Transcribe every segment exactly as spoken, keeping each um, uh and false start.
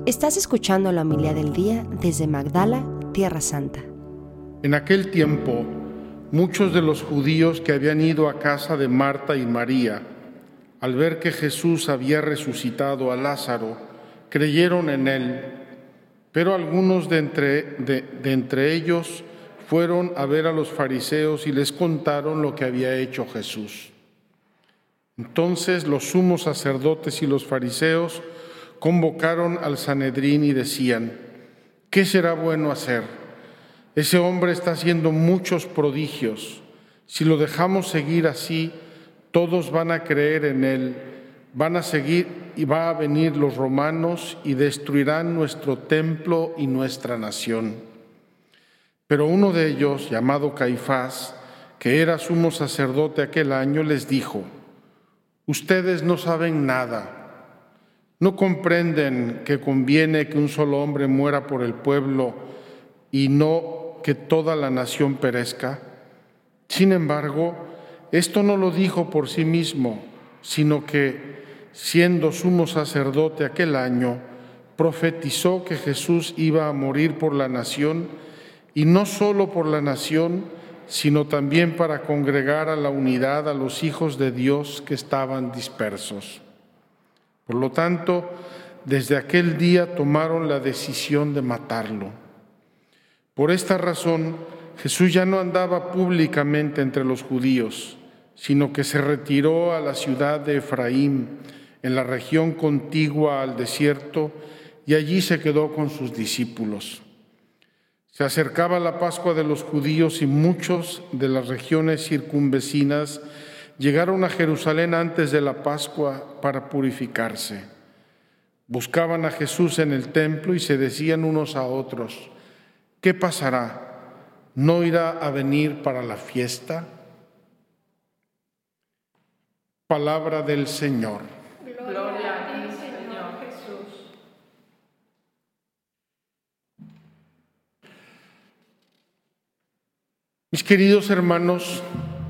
Estás escuchando la homilía del día desde Magdala, Tierra Santa. En aquel tiempo, muchos de los judíos que habían ido a casa de Marta y María, al ver que Jesús había resucitado a Lázaro, creyeron en él. Pero algunos de entre, de, de entre ellos fueron a ver a los fariseos y les contaron lo que había hecho Jesús. Entonces los sumos sacerdotes y los fariseos convocaron al Sanedrín y decían: ¿qué será bueno hacer? Ese hombre está haciendo muchos prodigios. Si lo dejamos seguir así, todos van a creer en él. Van a seguir y va a venir los romanos y destruirán nuestro templo y nuestra nación. Pero uno de ellos, llamado Caifás, que era sumo sacerdote aquel año, les dijo: ustedes no saben nada. ¿No comprenden que conviene que un solo hombre muera por el pueblo y no que toda la nación perezca? Sin embargo, esto no lo dijo por sí mismo, sino que, siendo sumo sacerdote aquel año, profetizó que Jesús iba a morir por la nación, y no solo por la nación, sino también para congregar a la unidad a los hijos de Dios que estaban dispersos. Por lo tanto, desde aquel día tomaron la decisión de matarlo. Por esta razón, Jesús ya no andaba públicamente entre los judíos, sino que se retiró a la ciudad de Efraín, en la región contigua al desierto, y allí se quedó con sus discípulos. Se acercaba la Pascua de los judíos y muchos de las regiones circunvecinas llegaron a Jerusalén antes de la Pascua para purificarse. Buscaban a Jesús en el templo y se decían unos a otros: ¿qué pasará? ¿No irá a venir para la fiesta? Palabra del Señor. Gloria a ti, Señor Jesús. Mis queridos hermanos,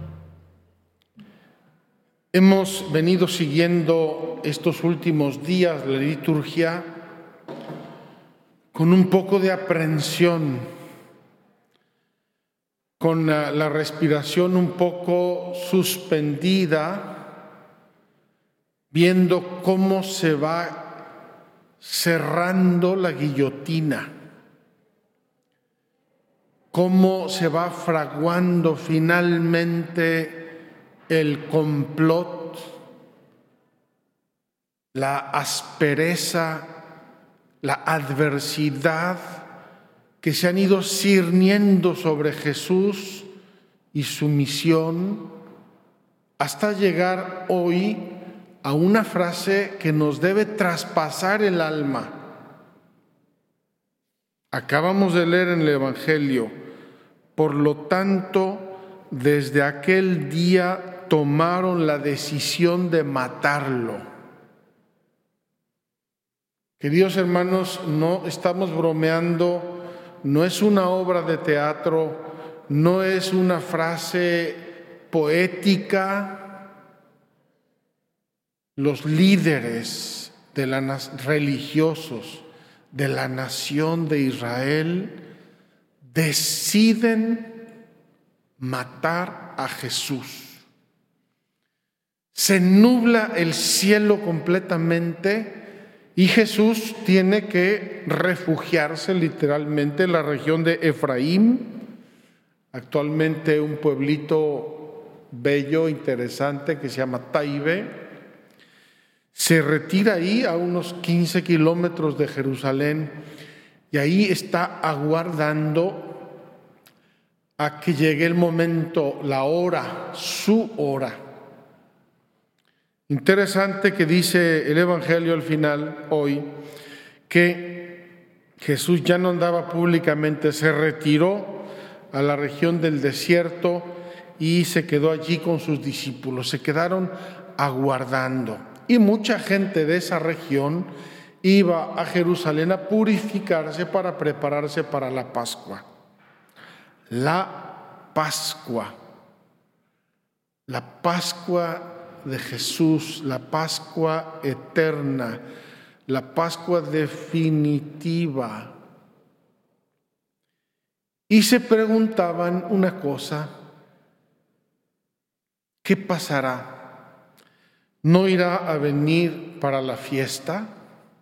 hemos venido siguiendo estos últimos días la liturgia con un poco de aprensión, con la, la respiración un poco suspendida, viendo cómo se va cerrando la guillotina, cómo se va fraguando finalmente el complot, la aspereza, la adversidad que se han ido ciñendo sobre Jesús y su misión, hasta llegar hoy a una frase que nos debe traspasar el alma. Acabamos de leer en el Evangelio: por lo tanto, desde aquel día tomaron la decisión de matarlo. Queridos hermanos, no estamos bromeando, no es una obra de teatro, no es una frase poética. Los líderes de la, religiosos de la nación de Israel deciden matar a Jesús. Se nubla el cielo completamente y Jesús tiene que refugiarse literalmente en la región de Efraín, actualmente un pueblito bello, interesante, que se llama Taibe. Se retira ahí a unos quince kilómetros de Jerusalén y ahí está aguardando a que llegue el momento, la hora, su hora. Interesante que dice el Evangelio al final hoy que Jesús ya no andaba públicamente, se retiró a la región del desierto y se quedó allí con sus discípulos. Se quedaron aguardando. Y mucha gente de esa región iba a Jerusalén a purificarse para prepararse para la Pascua. La Pascua. La Pascua de Jesús, la Pascua eterna, la Pascua definitiva. Y se preguntaban una cosa: ¿qué pasará? ¿No irá a venir para la fiesta?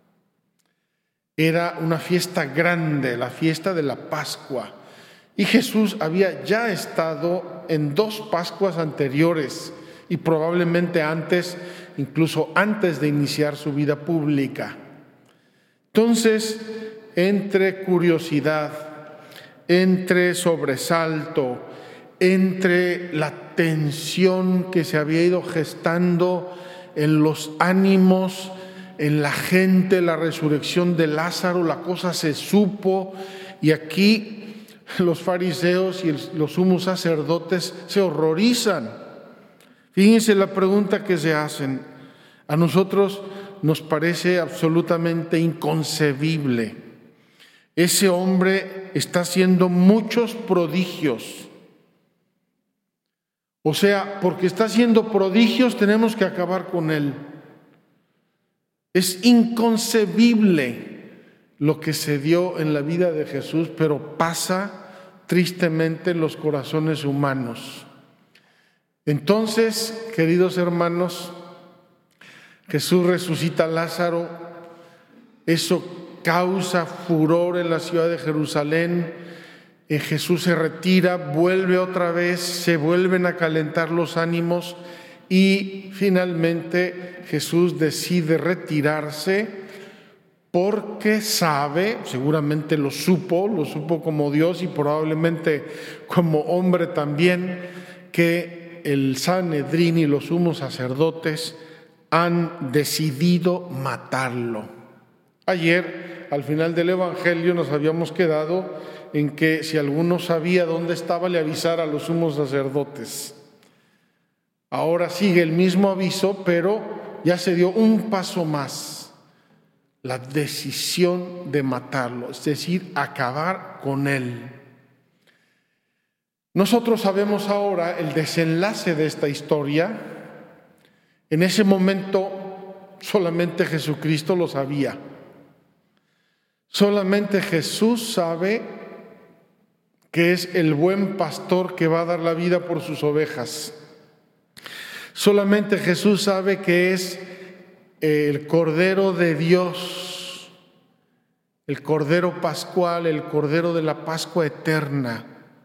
Era una fiesta grande, la fiesta de la Pascua. Y Jesús había ya estado en dos Pascuas anteriores y probablemente antes, incluso antes de iniciar su vida pública. Entonces, entre curiosidad, entre sobresalto, entre la tensión que se había ido gestando en los ánimos, en la gente, la resurrección de Lázaro, la cosa se supo, y aquí los fariseos y los sumos sacerdotes se horrorizan. Fíjense la pregunta que se hacen. A nosotros nos parece absolutamente inconcebible. Ese hombre está haciendo muchos prodigios. O sea, porque está haciendo prodigios tenemos que acabar con él. Es inconcebible lo que se dio en la vida de Jesús, pero pasa tristemente en los corazones humanos. Entonces, queridos hermanos, Jesús resucita a Lázaro. Eso causa furor en la ciudad de Jerusalén. Eh, Jesús se retira, vuelve otra vez, se vuelven a calentar los ánimos y finalmente Jesús decide retirarse porque sabe, seguramente lo supo, lo supo como Dios y probablemente como hombre también, que el Sanedrín y los sumos sacerdotes han decidido matarlo. Ayer, al final del Evangelio, nos habíamos quedado en que si alguno sabía dónde estaba, le avisara a los sumos sacerdotes. Ahora sigue el mismo aviso, pero ya se dio un paso más: la decisión de matarlo, es decir, acabar con él. Nosotros sabemos ahora el desenlace de esta historia. En ese momento solamente Jesucristo lo sabía. Solamente Jesús sabe que es el buen pastor que va a dar la vida por sus ovejas. Solamente Jesús sabe que es el Cordero de Dios, el Cordero Pascual, el Cordero de la Pascua eterna.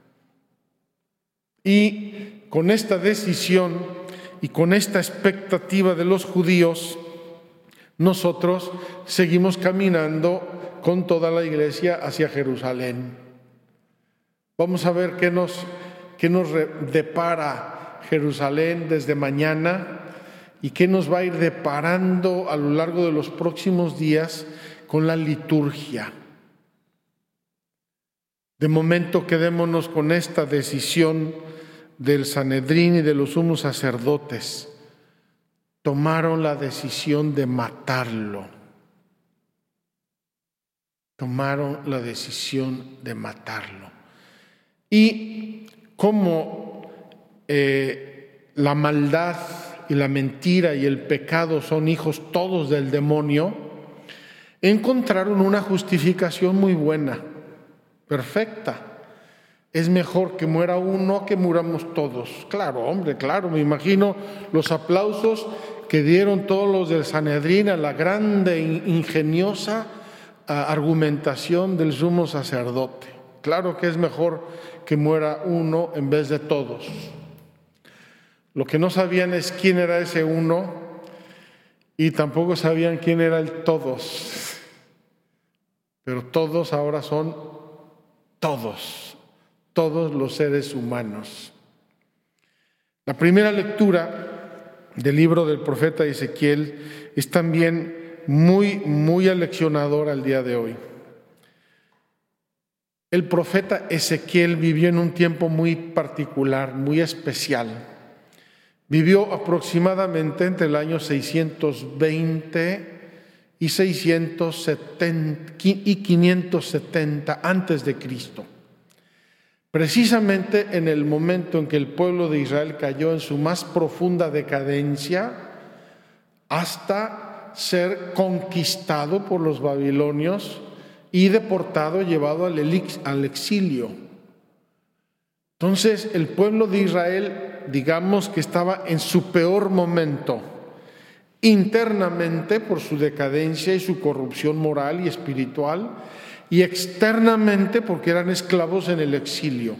Y con esta decisión y con esta expectativa de los judíos, nosotros seguimos caminando con toda la iglesia hacia Jerusalén. Vamos a ver qué nos, qué nos depara Jerusalén desde mañana y qué nos va a ir deparando a lo largo de los próximos días con la liturgia. De momento quedémonos con esta decisión del Sanedrín y de los sumos sacerdotes. Tomaron la decisión de matarlo. Tomaron la decisión de matarlo. Y como eh, la maldad y la mentira y el pecado son hijos todos del demonio, encontraron una justificación muy buena, perfecta. Es mejor que muera uno que muramos todos. Claro, hombre, claro, me imagino los aplausos que dieron todos los del Sanedrín a la grande, ingeniosa argumentación del sumo sacerdote. Claro que es mejor que muera uno en vez de todos. Lo que no sabían es quién era ese uno y tampoco sabían quién era el todos. Pero todos ahora son todos, todos los seres humanos. La primera lectura del libro del profeta Ezequiel es también muy, muy aleccionadora el día de hoy. El profeta Ezequiel vivió en un tiempo muy particular, muy especial. Vivió aproximadamente entre el año seiscientos veinte y seiscientos setenta y quinientos setenta antes de Cristo. Precisamente en el momento en que el pueblo de Israel cayó en su más profunda decadencia, hasta ser conquistado por los babilonios y deportado, llevado al, elix, al exilio. Entonces el pueblo de Israel, digamos que estaba en su peor momento, internamente por su decadencia y su corrupción moral y espiritual, y externamente porque eran esclavos en el exilio.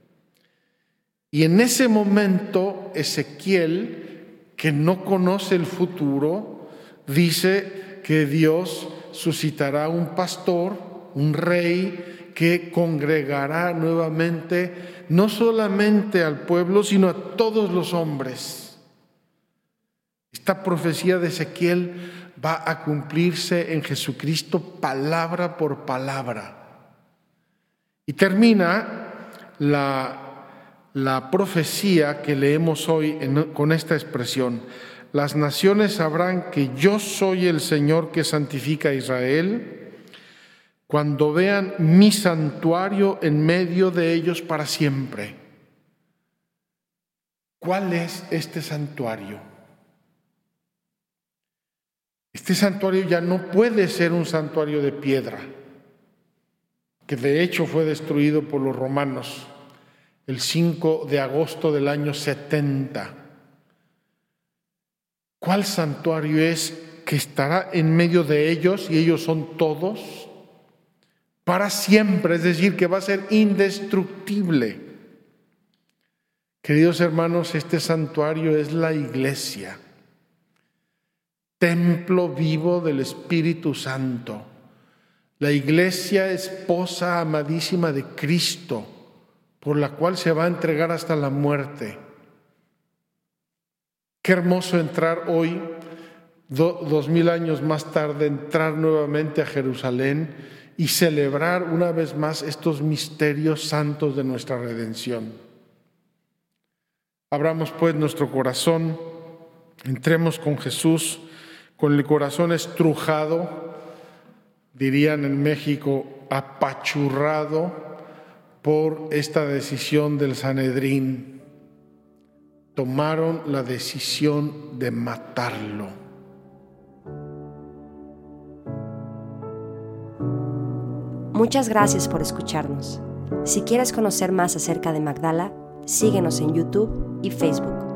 Y en ese momento Ezequiel, que no conoce el futuro, dice que Dios suscitará un pastor, un rey, que congregará nuevamente no solamente al pueblo, sino a todos los hombres. Esta profecía de Ezequiel va a cumplirse en Jesucristo palabra por palabra. Y termina la, la profecía que leemos hoy en, con esta expresión: las naciones sabrán que yo soy el Señor que santifica a Israel, cuando vean mi santuario en medio de ellos para siempre. ¿Cuál es este santuario? Este santuario ya no puede ser un santuario de piedra, que de hecho fue destruido por los romanos el cinco de agosto del año setenta. ¿Cuál santuario es que estará en medio de ellos, y ellos son todos, para siempre? Es decir, que va a ser indestructible. Queridos hermanos, este santuario es la iglesia, templo vivo del Espíritu Santo, la iglesia esposa amadísima de Cristo, por la cual se va a entregar hasta la muerte. Qué hermoso entrar hoy, do, dos mil años más tarde, entrar nuevamente a Jerusalén y celebrar una vez más estos misterios santos de nuestra redención. Abramos pues nuestro corazón, entremos con Jesús con el corazón estrujado, dirían en México, apachurrado por esta decisión del Sanedrín. Tomaron la decisión de matarlo. Muchas gracias por escucharnos. Si quieres conocer más acerca de Magdala, síguenos en YouTube y Facebook.